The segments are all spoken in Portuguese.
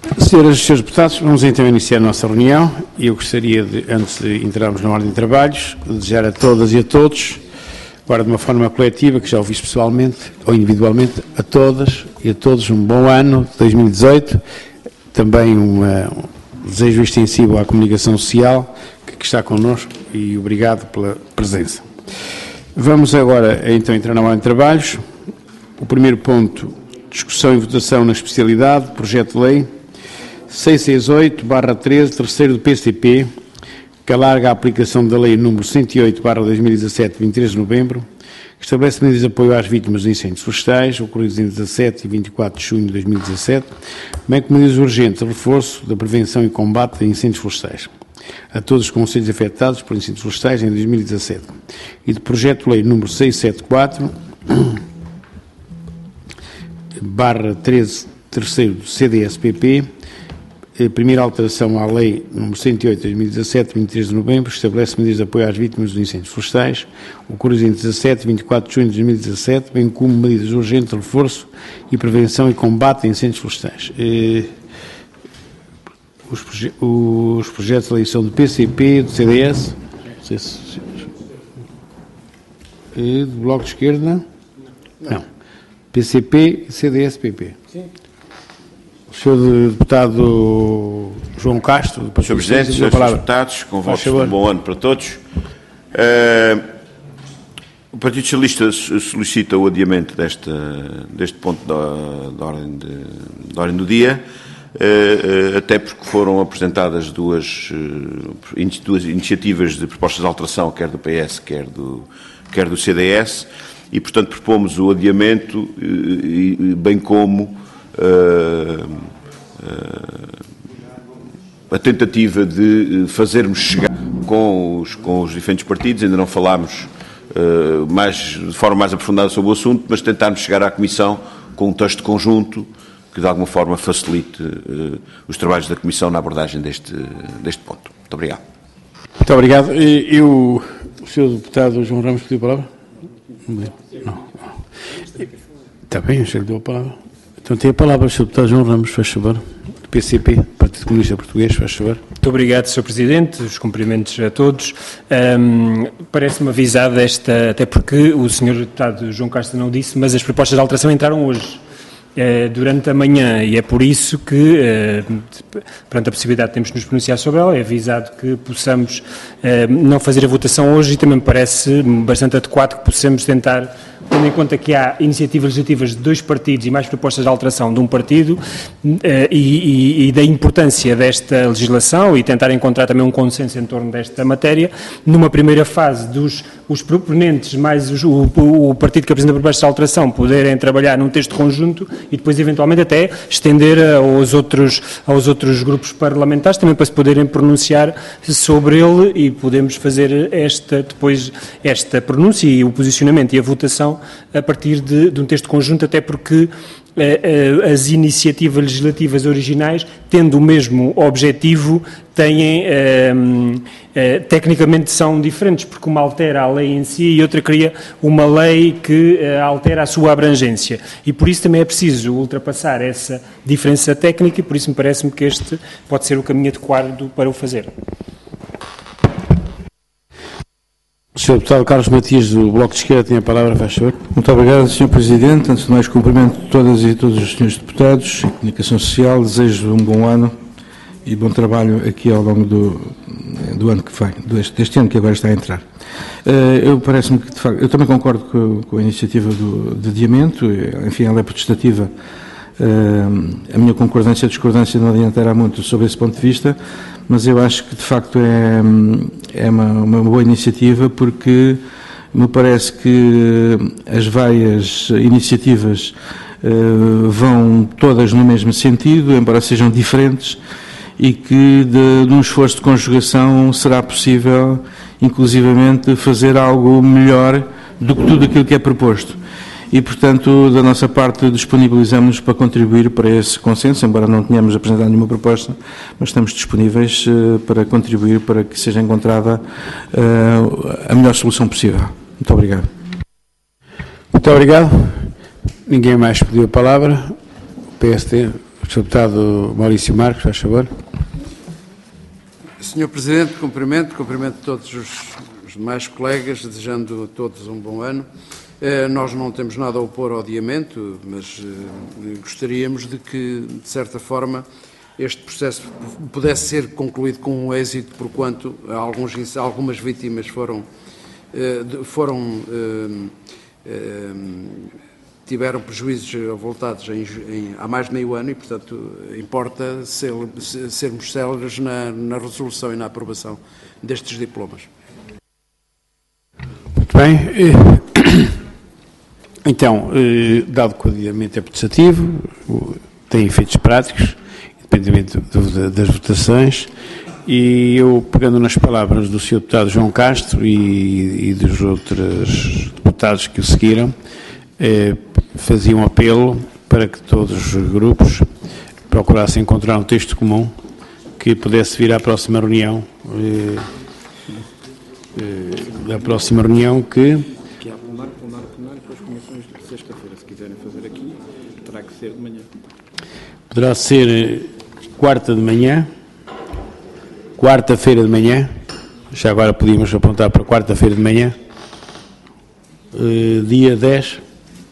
Senhoras e senhores deputados, vamos então iniciar a nossa reunião e eu gostaria de, antes de entrarmos na ordem de trabalhos, desejar a todas e a todos, agora de uma forma coletiva, que já ouvi pessoalmente ou individualmente, a todas e a todos um bom ano de 2018, também um desejo extensivo à comunicação social que está connosco e obrigado pela presença. Vamos agora então entrar na ordem de trabalhos. O primeiro ponto, discussão e votação na especialidade, projeto de lei 668/13, terceiro do PCP, que alarga a aplicação da lei número 108/2017, 23 de novembro, que estabelece medidas de apoio às vítimas de incêndios florestais, ocorridos em 17 e 24 de junho de 2017, bem como medidas urgentes de reforço da prevenção e combate de incêndios florestais a todos os concelhos afetados por incêndios florestais em 2017, e do projeto de lei número 674/13, terceiro do CDS-PP, primeira alteração à lei número 108/2017, 23 de novembro, que estabelece medidas de apoio às vítimas dos incêndios florestais, ocorridos em 17 e 24 de junho de 2017, bem como medidas urgentes de reforço e prevenção e combate a incêndios florestais. Os projetos de lei são do PCP, do CDS, não sei se, do Bloco de Esquerda, não, PCP e CDS-PP. Sim. O senhor deputado João Castro, do Sr. Presidente, senhores deputados, com votos de um bom ano para todos. O Partido Socialista solicita o adiamento deste ponto da ordem do dia, até porque foram apresentadas duas iniciativas de propostas de alteração, quer do PS, quer do CDS, e, portanto, propomos o adiamento, bem como a tentativa de fazermos chegar com os diferentes partidos, ainda não falámos de forma mais aprofundada sobre o assunto, mas tentarmos chegar à Comissão com um texto conjunto que de alguma forma facilite os trabalhos da Comissão na abordagem deste ponto. Muito obrigado. Muito obrigado. O Sr. Deputado João Ramos pediu a palavra? Não. Está bem, o senhor deu a palavra. Então tem a palavra o Sr. Deputado João Ramos, faz favor, do PCP, Partido Comunista Português, faz favor. Muito obrigado, Sr. Presidente, os cumprimentos a todos. Parece-me avisado até porque o Sr. Deputado João Castro não disse, mas as propostas de alteração entraram hoje, durante a manhã, e é por isso que, perante a possibilidade de termos de nos pronunciar sobre ela, é avisado que possamos não fazer a votação hoje, e também me parece bastante adequado que possamos tentar, tendo em conta que há iniciativas legislativas de dois partidos e mais propostas de alteração de um partido, e da importância desta legislação e tentar encontrar também um consenso em torno desta matéria, numa primeira fase os proponentes mais o partido que apresenta propostas de alteração poderem trabalhar num texto conjunto e depois eventualmente até estender aos outros grupos parlamentares também para se poderem pronunciar sobre ele, e podemos fazer depois esta pronúncia e o posicionamento e a votação a partir de um texto conjunto, até porque as iniciativas legislativas originais, tendo o mesmo objetivo, tecnicamente são diferentes, porque uma altera a lei em si e outra cria uma lei que altera a sua abrangência. E por isso também é preciso ultrapassar essa diferença técnica, e por isso me parece-me que este pode ser o caminho adequado para o fazer. O Sr. Deputado Carlos Matias, do Bloco de Esquerda, tem a palavra, faz favor. Muito obrigado, Sr. Presidente. Antes de mais, cumprimento todas e todos os senhores deputados e Comunicação Social. Desejo um bom ano e bom trabalho aqui ao longo do ano que vem, deste ano que agora está a entrar. Parece-me que, de facto, eu também concordo com a iniciativa de adiamento. Enfim, ela é protestativa. A minha concordância e discordância não adiantará muito sobre esse ponto de vista, mas eu acho que de facto é uma boa iniciativa, porque me parece que as várias iniciativas vão todas no mesmo sentido, embora sejam diferentes, e que num esforço de conjugação será possível inclusivamente fazer algo melhor do que tudo aquilo que é proposto. E, portanto, da nossa parte, disponibilizamos-nos para contribuir para esse consenso, embora não tenhamos apresentado nenhuma proposta, mas estamos disponíveis para contribuir para que seja encontrada a melhor solução possível. Muito obrigado. Muito obrigado. Ninguém mais pediu a palavra. O PSD, Sr. Deputado Maurício Marques, faz favor. Sr. Presidente, cumprimento todos os demais colegas, desejando a todos um bom ano. Nós não temos nada a opor ao adiamento, mas gostaríamos de que, de certa forma, este processo pudesse ser concluído com um êxito, porquanto algumas vítimas tiveram prejuízos avultados há mais de meio ano e, portanto, importa sermos céleres na resolução e na aprovação destes diplomas. Muito bem. Então, dado que o adiamento é potestativo, tem efeitos práticos, independentemente das votações, e eu, pegando nas palavras do Sr. Deputado João Castro e dos outros deputados que o seguiram, fazia um apelo para que todos os grupos procurassem encontrar um texto comum que pudesse vir à próxima reunião, Que há plenário, com as comissões de sexta-feira. Se quiserem fazer aqui, terá que ser de manhã. Poderá ser quarta-feira de manhã, já agora podíamos apontar para quarta-feira de manhã, dia 10.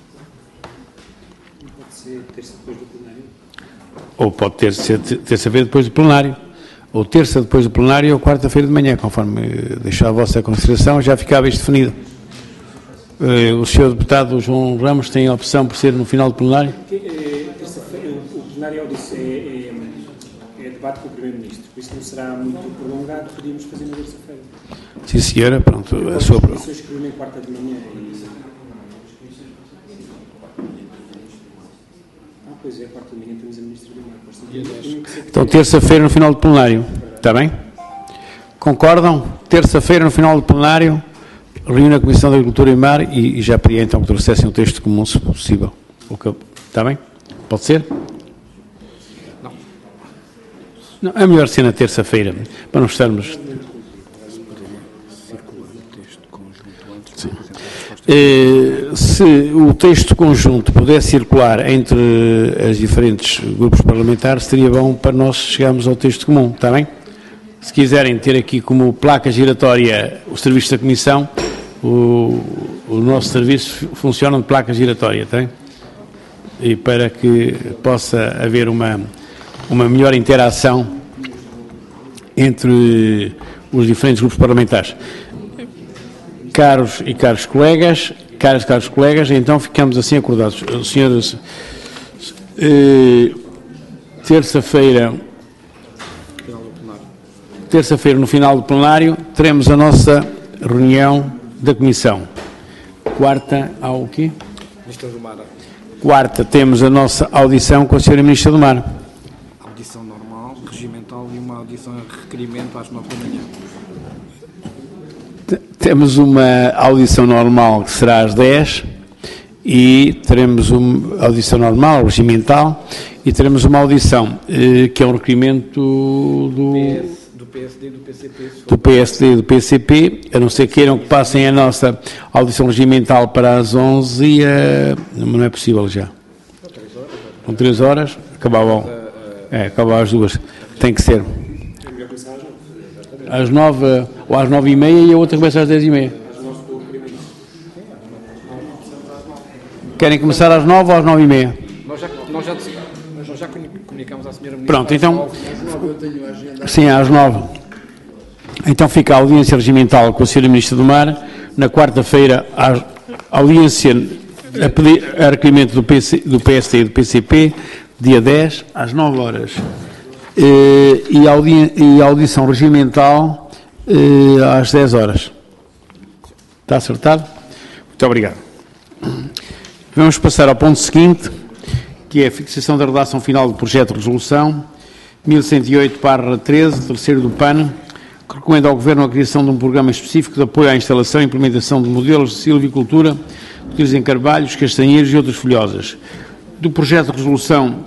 Pode ser terça depois do plenário. Ou pode ser terça-feira depois do plenário, ou terça depois do plenário, ou quarta-feira de manhã, conforme deixar a vossa consideração, já ficava isto definido. O Sr. Deputado João Ramos tem a opção por ser no final do plenário? Terça-feira, o plenário é debate com o Primeiro-Ministro, por isso não será muito prolongado, podíamos fazer na terça-feira. Sim, senhora, pronto. A sua prova. As comissões que reúnem quarta de manhã pois é, quarta de manhã temos a Ministra do Mar. Então, terça-feira no final do plenário, está bem? Concordam? Terça-feira no final do plenário, reúne a Comissão de Agricultura e Mar e já pedia então que trouxessem um texto comum, se possível. Está bem? Pode ser? Não, é melhor ser na terça-feira, para não estarmos... Sim. Se o texto conjunto pudesse circular entre os diferentes grupos parlamentares, seria bom para nós chegarmos ao texto comum, está bem? Se quiserem ter aqui como placa giratória o serviço da Comissão, o nosso serviço funciona de placa giratória, está bem? E para que possa haver uma melhor interação entre os diferentes grupos parlamentares. Caros colegas, então ficamos assim acordados. Senhores, terça-feira no final do plenário, teremos a nossa reunião da Comissão. Quarta, ao quê? Ministra do Mar. Quarta, temos a nossa audição com a Sra. Ministra do Mar. Audição normal, regimental e uma audição a requerimento às 9 da manhã. Temos uma audição normal que será às 10 e teremos uma audição normal, regimental, e teremos uma audição que é um requerimento do PSD e do PCP. Do PSD e do PCP, a não ser queiram que passem a nossa audição regimental para as 11 não é possível já. Com 3 horas, acabavam às 2. Tem que ser. Às 9 ou às 9h30 e a outra começa às 10h30. Querem começar às 9 ou às 9h30? Nós já comunicamos à Sra. Ministra. Pronto, então. Sim, às 9. Então fica a audiência regimental com a Sra. Ministra do Mar. Na quarta-feira, a audiência a requerimento do PSD e do PCP, dia 10, às 9 horas. E a audição regimental às 10 horas. Está acertado? Muito obrigado. Vamos passar ao ponto seguinte, que é a fixação da redação final do projeto de resolução 1108/13, terceiro do PAN, que recomenda ao Governo a criação de um programa específico de apoio à instalação e implementação de modelos de silvicultura utilizem carvalhos, castanheiros e outras folhosas. Do projeto de resolução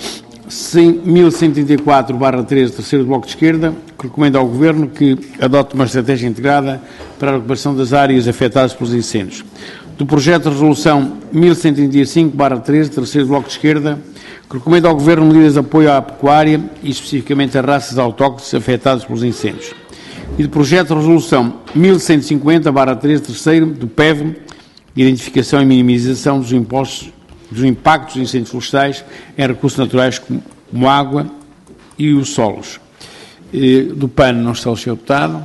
1134/13, terceiro do Bloco de Esquerda, que recomenda ao Governo que adote uma estratégia integrada para a recuperação das áreas afetadas pelos incêndios. do projeto de resolução 1135/13, terceiro bloco de esquerda, que recomenda ao Governo medidas de apoio à pecuária e especificamente a raças autóctones afetadas pelos incêndios. E do projeto de resolução 1150/13, terceiro, do PEV, de identificação e minimização dos impactos dos incêndios florestais em recursos naturais como água e os solos. Do PAN não está o Sr. Deputado.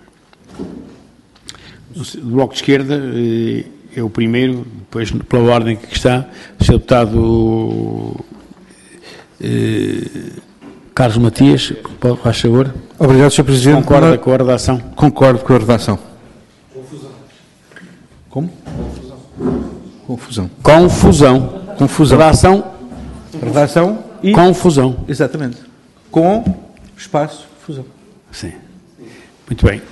Do Bloco de Esquerda é o primeiro, depois pela ordem que está, o Sr. Deputado Carlos Matias, faz favor. Obrigado, Sr. Presidente. Concorda com a redação? Concordo com a redação. Como? Confusão. Confusão. Redação e... Confusão. Exatamente. Com espaço, fusão. Sim. Muito bem.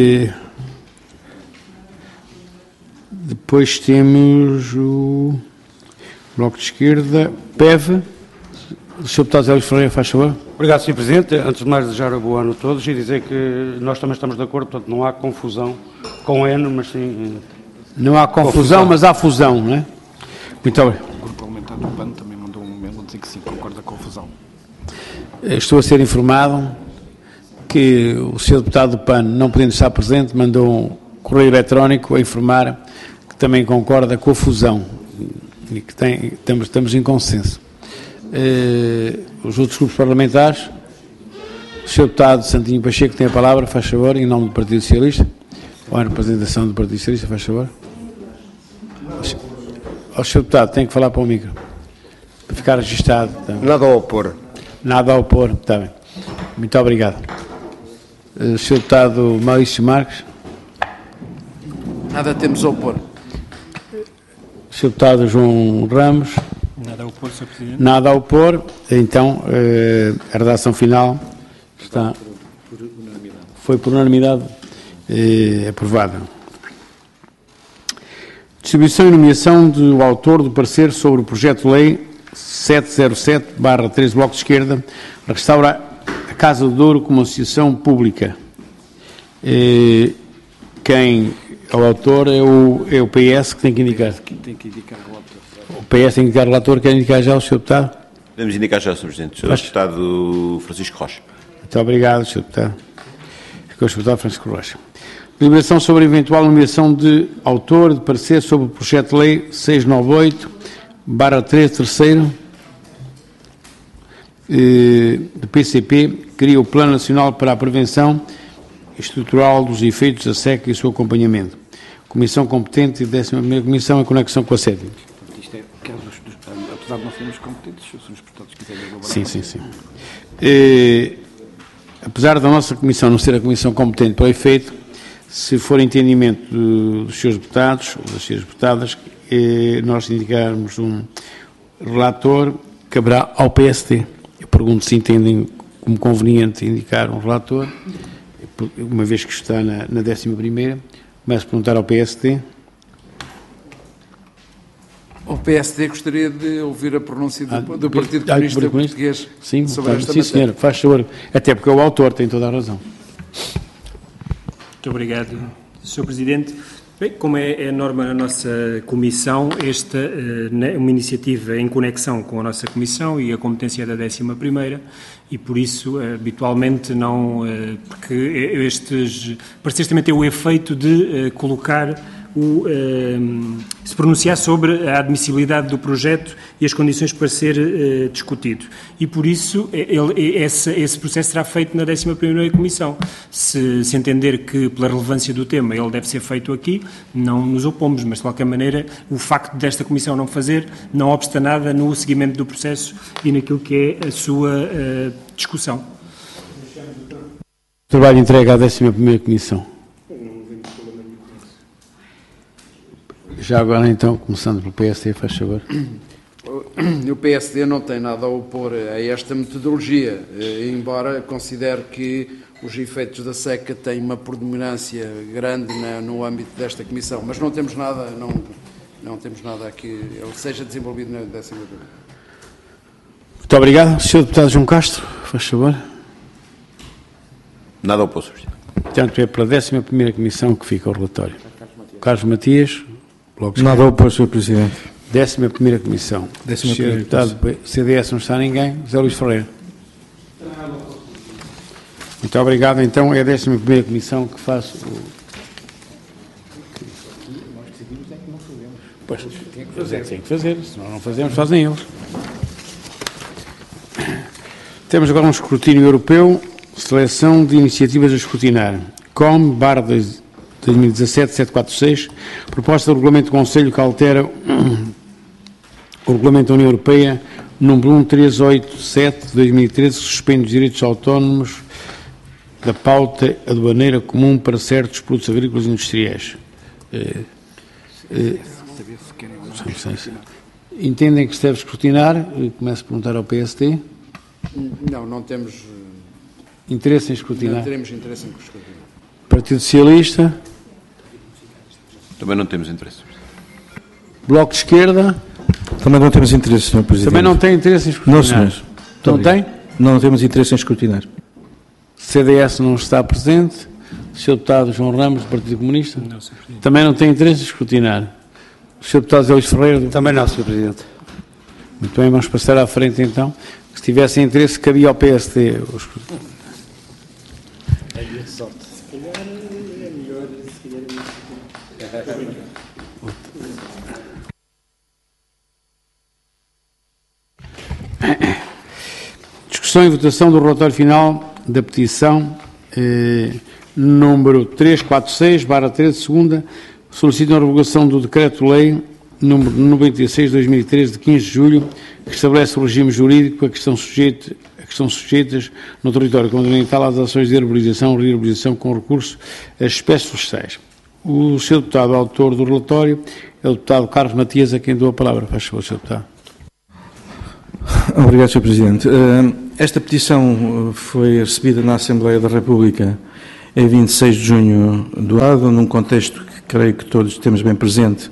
Depois temos o Bloco de Esquerda, PEV. O Sr. Deputado Zé Luís Ferreira, faz favor. Obrigado, Sr. Presidente. Antes de mais, desejar um bom ano a todos e dizer que nós também estamos de acordo, portanto, não há confusão com N, mas sim... Não há confusão, mas há fusão, não é? Muito obrigado. O Grupo Parlamentar do PAN também mandou um e-mail a dizer que sim, concorda com a confusão. Estou a ser informado que o Sr. Deputado do PAN, não podendo estar presente, mandou um correio eletrónico a informar que também concorda com a fusão e que estamos em consenso. Os outros grupos parlamentares, o Sr. Deputado Santinho Pacheco tem a palavra, faz favor, em nome do Partido Socialista, ou em representação do Partido Socialista, faz favor. O Sr. Deputado tem que falar para o micro, para ficar registado. Tá? Nada a opor. Nada a opor, está bem. Muito obrigado. O Sr. Deputado Maurício Marques. Nada temos a opor. O Sr. Deputado João Ramos. Nada a opor, Sr. Presidente. Nada a opor. Então, a redação final está... Foi por unanimidade aprovada. Distribuição e nomeação do autor do parecer sobre o projeto de lei 707/13, Bloco de Esquerda, restaura a Casa do Douro como associação pública. Quem é o autor é o PS que tem que indicar. Tem que indicar o relator. O PS tem que indicar o relator, quer indicar já o Sr. Deputado? Podemos indicar já, Sr. Presidente. O Sr. Deputado Francisco Rocha. Muito obrigado, Sr. Deputado. Ficou o Sr. Deputado Francisco Rocha. Deliberação sobre a eventual nomeação de autor de parecer sobre o projeto de lei 698/13, terceiro, do PCP, que cria o Plano Nacional para a Prevenção Estrutural dos Efeitos da Seca e o seu acompanhamento. Comissão competente e 11ª Comissão em conexão com a 7ª. Isto é, apesar de não sermos competentes, se os deputados quiserem elaborar... Sim. Apesar da nossa Comissão não ser a Comissão competente para o efeito, se for entendimento dos seus deputados ou das suas deputadas, nós indicarmos um relator, caberá ao PST. Eu pergunto se entendem como conveniente indicar um relator, uma vez que está na 11ª, começo a perguntar ao PST. O PSD gostaria de ouvir a pronúncia do Partido Comunista Português sobre esta matéria. Sim, senhora, faz favor, até porque o autor tem toda a razão. Muito obrigado, Sr. Presidente. Bem, como é norma na nossa Comissão, esta é uma iniciativa em conexão com a nossa Comissão e a competência da 11ª, e por isso, habitualmente, não... porque estes pareceres também têm o efeito de colocar se pronunciar sobre a admissibilidade do projeto e as condições para ser discutido. E, por isso, esse processo será feito na 11ª Comissão. Se entender que, pela relevância do tema, ele deve ser feito aqui, não nos opomos, mas, de qualquer maneira, o facto desta Comissão não fazer não obsta nada no seguimento do processo e naquilo que é a sua discussão. Trabalho entregue à 11ª Comissão. Já agora, então, começando pelo PSD, faz favor. O PSD não tem nada a opor a esta metodologia, embora considere que os efeitos da seca têm uma predominância grande no âmbito desta Comissão, mas não temos nada, não temos nada aqui, ele seja desenvolvido na 11ª. Muito obrigado. Sr. Deputado João Castro, faz favor. Nada oposto, Sr. Presidente. Portanto, é pela 11ª Comissão que fica o relatório. Carlos Matias. Bloco Nada ao oposto, Sr. Presidente. 11ª Comissão. Sr. Deputado CDS não está ninguém. José Luís Ferreira. Muito obrigado. Então é a 11ª Comissão que faço o... Pois, tem que fazer, senão não fazemos, fazem eles. Temos agora um escrutínio europeu, seleção de iniciativas a escrutinar. COM/2017-746, proposta do Regulamento do Conselho que altera o Regulamento da União Europeia número 1387 de 2013, que suspende os direitos autónomos da pauta aduaneira comum para certos produtos agrícolas e industriais. Entendem que se deve escrutinar? Começo a perguntar ao PSD. Não temos interesse em escrutinar. Não teremos interesse em escrutinar. Partido Socialista. Também não temos interesse. Bloco de Esquerda. Também não temos interesse, Sr. Presidente. Também não tem interesse em escrutinar. Não, senhor. Não tem? Não temos interesse em escrutinar. CDS não está presente. O Sr. Deputado João Ramos, do Partido Comunista. Não, Sr. Presidente. Também não tem interesse em escrutinar. O Sr. Deputado José Luís Ferreira. Também não, Sr. Presidente. Muito bem, vamos passar à frente então. Se tivessem interesse, cabia ao PSD. Discussão e votação do relatório final da petição número 346/13, segunda, solicitam a revogação do Decreto-Lei número 96 de 2013, de 15 de julho, que estabelece o regime jurídico a que estão sujeitas no território continental às ações de arborização e rearborização com recurso às espécies florestais. O Sr. Deputado, autor do relatório, é o Deputado Carlos Matias, a quem dou a palavra. Faz favor, Sr. Deputado. Obrigado, Sr. Presidente. Esta petição foi recebida na Assembleia da República em 26 de junho do ano, num contexto que creio que todos temos bem presente,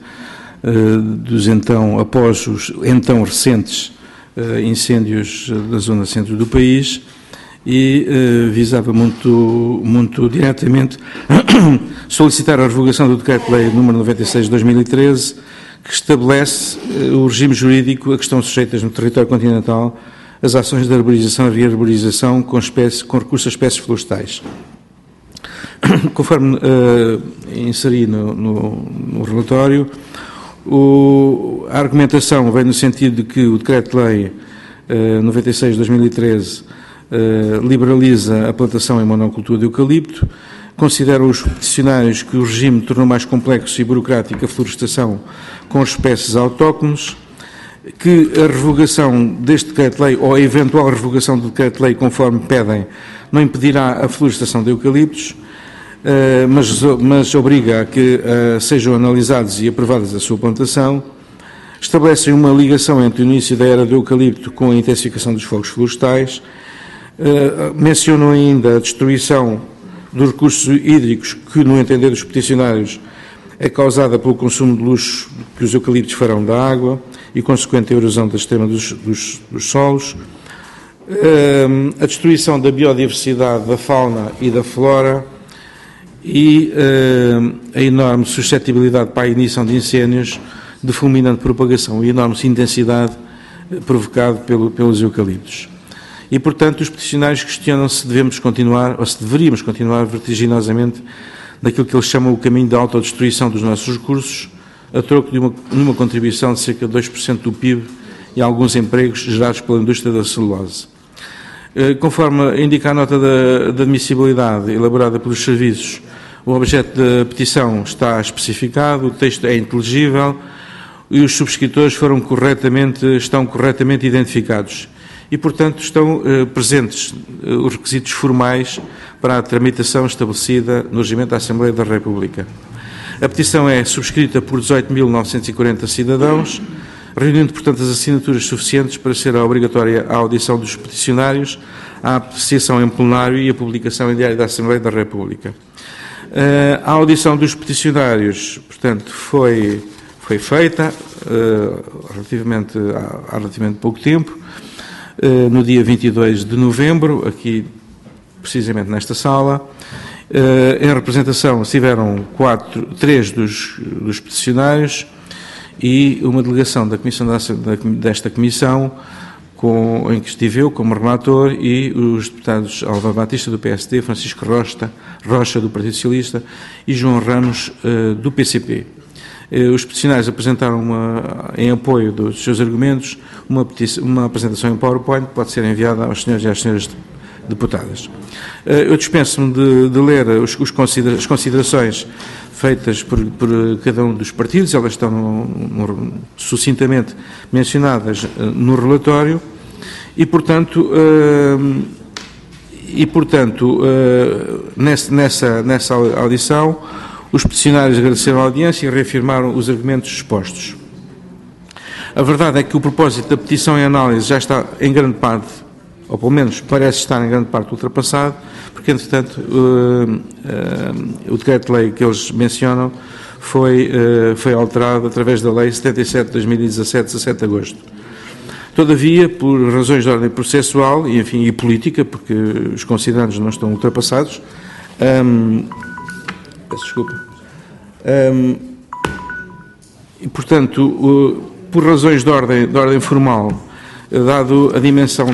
após os então recentes incêndios da zona centro do país, e visava muito diretamente solicitar a revogação do Decreto-Lei número 96 de 2013, que estabelece o regime jurídico a que estão sujeitas no território continental as ações de arborização e rearborização com recurso a espécies florestais. Conforme inseri no relatório, a argumentação vem no sentido de que o Decreto-Lei 96 de 2013 liberaliza a plantação e monocultura de eucalipto, considera os peticionários que o regime tornou mais complexo e burocrático a florestação com espécies autóctones, que a revogação deste Decreto-Lei, ou a eventual revogação do Decreto-Lei, conforme pedem, não impedirá a florestação de eucaliptos, mas obriga a que sejam analisados e aprovadas a sua plantação, estabelecem uma ligação entre o início da era do eucalipto com a intensificação dos fogos florestais, mencionam ainda a destruição dos recursos hídricos que, no entender dos peticionários, é causada pelo consumo de luz que os eucaliptos farão da água e consequente erosão da extrema dos solos, a destruição da biodiversidade, da fauna e da flora e a enorme suscetibilidade para a ignição de incêndios de fulminante propagação e enorme intensidade provocado pelos eucaliptos. E, portanto, os peticionários questionam se devemos continuar, ou se deveríamos continuar vertiginosamente naquilo que eles chamam o caminho da autodestruição dos nossos recursos, a troco de uma contribuição de cerca de 2% do PIB e alguns empregos gerados pela indústria da celulose. Conforme indica a nota de admissibilidade elaborada pelos serviços, o objeto da petição está especificado, o texto é inteligível e os subscritores estão corretamente identificados. E, portanto, estão presentes os requisitos formais para a tramitação estabelecida no regimento da Assembleia da República. A petição é subscrita por 18.940 cidadãos, reunindo, portanto, as assinaturas suficientes para ser obrigatória a audição dos peticionários, a apreciação em plenário e a publicação em diário da Assembleia da República. A audição dos peticionários, portanto, foi feita há relativamente pouco tempo, no dia 22 de novembro, aqui precisamente nesta sala. Em representação estiveram 3 dos peticionários, e uma delegação da comissão desta comissão, em que estive eu como relator e os deputados Álvaro Batista do PSD, Francisco Rocha do Partido Socialista e João Ramos do PCP. Os peticionários apresentaram, em apoio dos seus argumentos, uma apresentação em PowerPoint que pode ser enviada aos senhores e às senhoras deputadas. Eu dispenso-me de ler as considerações feitas por cada um dos partidos, elas estão sucintamente mencionadas no relatório e, portanto, nessa audição, os peticionários agradeceram a audiência e reafirmaram os argumentos expostos. A verdade é que o propósito da petição em análise já está em grande parte, ou pelo menos parece estar em grande parte ultrapassado, porque, entretanto, o decreto-lei que eles mencionam foi alterado através da Lei 77 de 2017, 17 de agosto. Todavia, por razões de ordem processual e política, porque os considerandos não estão ultrapassados, peço desculpa, e, portanto, por razões de ordem formal, dado a dimensão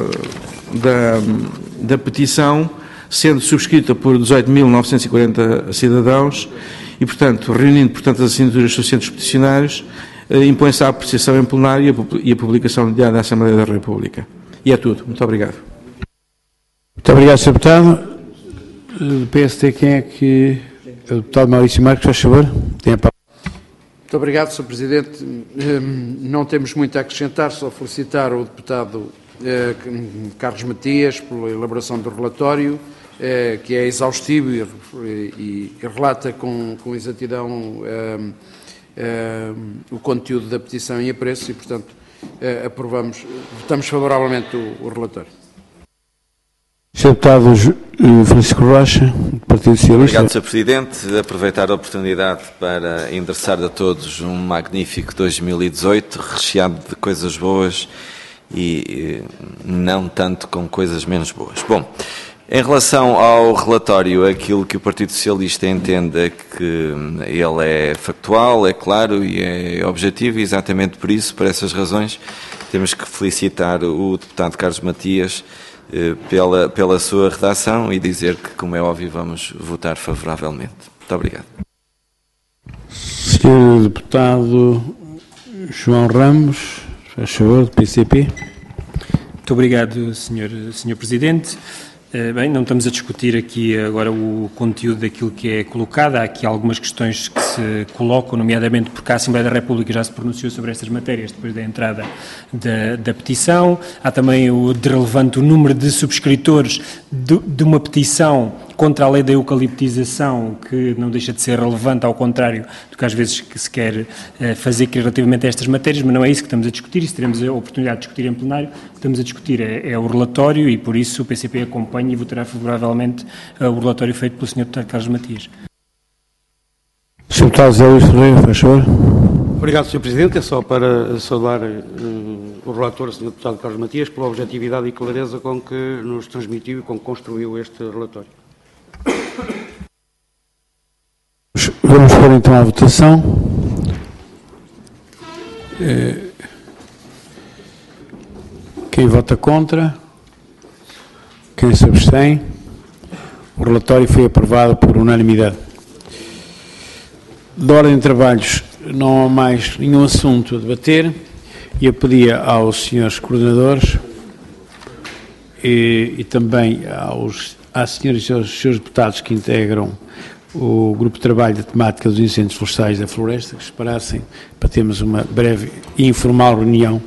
da petição, sendo subscrita por 18.940 cidadãos e, portanto, reunindo, portanto, as assinaturas suficientes dos peticionários, impõe-se a apreciação em plenário e a publicação no Diário da Assembleia da República. E é tudo. Muito obrigado. Muito obrigado, Sr. Deputado. Do PSD, quem é que... O deputado Maurício Marques, faz favor. Tem a palavra. Muito obrigado, Sr. Presidente. Não temos muito a acrescentar, só felicitar o deputado Carlos Matias pela elaboração do relatório, que é exaustivo e relata com exatidão o conteúdo da petição e apreço e, portanto, votamos favoravelmente o relatório. Sr. Deputado Francisco Rocha, do Partido Socialista. Obrigado, Sr. Presidente. Aproveitar a oportunidade para endereçar a todos um magnífico 2018, recheado de coisas boas e não tanto com coisas menos boas. Bom, em relação ao relatório, aquilo que o Partido Socialista entende é que ele é factual, é claro e é objetivo, e exatamente por isso, por essas razões, temos que felicitar o deputado Carlos Matias pela sua redação e dizer que, como é óbvio, vamos votar favoravelmente. Muito obrigado. Sr. Deputado João Ramos, faz favor, do PCP. Muito obrigado, Sr. Presidente. Bem, não estamos a discutir aqui agora o conteúdo daquilo que é colocado. Há aqui algumas questões que se colocam, nomeadamente porque a Assembleia da República já se pronunciou sobre estas matérias depois da entrada da petição. Há também de relevante o número de subscritores de uma petição contra a lei da eucaliptização, que não deixa de ser relevante, ao contrário do que às vezes que se quer fazer relativamente a estas matérias, mas não é isso que estamos a discutir, isso teremos a oportunidade de discutir em plenário. O que estamos a discutir é o relatório e, por isso, o PCP acompanha e votará favoravelmente o relatório feito pelo Sr. Deputado Carlos Matias. Sr. Deputado José Luís Ferreira, faz favor. Obrigado, Sr. Presidente. É só para saudar o relator, Sr. Deputado Carlos Matias, pela objetividade e clareza com que nos transmitiu e com que construiu este relatório. Vamos pôr então à votação. Quem vota contra? Quem se abstém? O relatório foi aprovado por unanimidade. De ordem de trabalhos, não há mais nenhum assunto a debater e eu pedia aos senhores coordenadores e também às senhoras e aos senhores deputados que integram o grupo de trabalho da temática dos incêndios florestais da floresta, que esperassem para termos uma breve e informal reunião.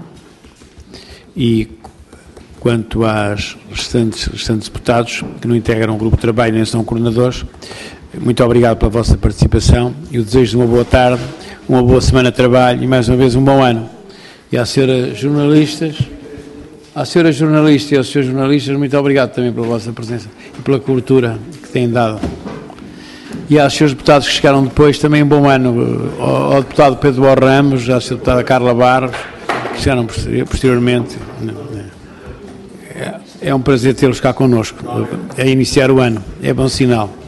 E quanto aos restantes deputados que não integram o grupo de trabalho nem são coordenadores, muito obrigado pela vossa participação e o desejo de uma boa tarde, uma boa semana de trabalho e mais uma vez um bom ano. E às senhoras jornalistas e aos senhores jornalistas, muito obrigado também pela vossa presença e pela cobertura que têm dado. E aos senhores deputados que chegaram depois, também um bom ano. Ao deputado Pedro Borra Ramos, à senhora deputada Carla Barros, que chegaram posteriormente. É um prazer tê-los cá connosco, a iniciar o ano, é bom sinal.